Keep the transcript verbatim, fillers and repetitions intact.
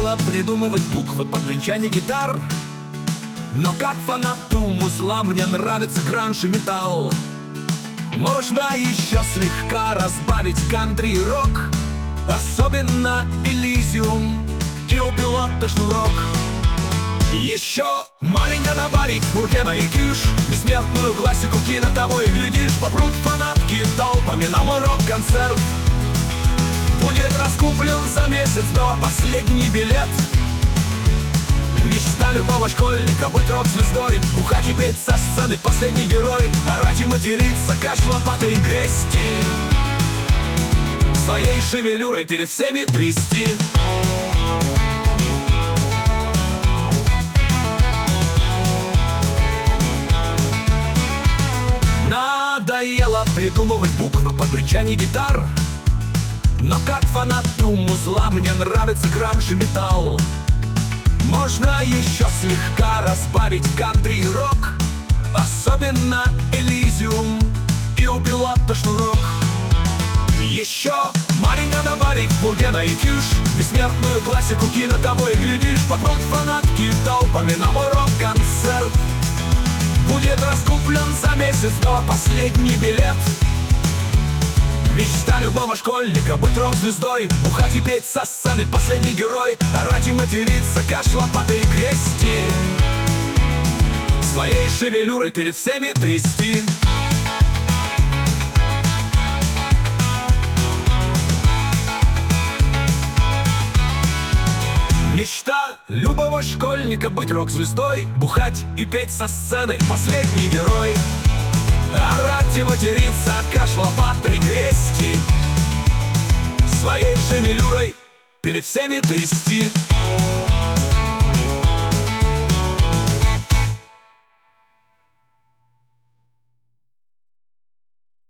Надоело придумывать буквы под бренчание гитар, но как фанату музла мне нравится гранж и металл. Можно еще слегка разбавить кантри и рок, особенно Элизиум и у пилота шнурок. Еще маленько добавить Бургена и Киш, бессмертную классику кино, того и глядишь, попрут фанатки толпами на мой рок-концерт. Будет раскуплен за месяц до последний билет. Мечта любого школьника быть рок-звездой, бухать и петь со сцены последний герой, орать и материться, каш лопатой грести, своей шевелюрой перед всеми трясти. Надоело придумывать буквы под бренчание гитар, но как фанату музла мне нравится гранж и металл. Можно еще слегка разбавить кантри и рок, особенно Элизиум и у пилота шнурок. Еще маленько добавить Бургена и Киш, бессмертную классику кино, того и глядишь, попрут фанатки толпами на мой рок-концерт. Будет раскуплен за месяц до последний билет. Мечта любого школьника быть рок-звездой, бухать и петь со сцены последний герой, орать и материться, каш лопатой грести, своей шевелюрой перед всеми трясти. Мечта любого школьника быть рок-звездой, бухать и петь со сцены последний герой, орать и материться, каш лопатой грести, своей шевелюрой перед всеми трясти.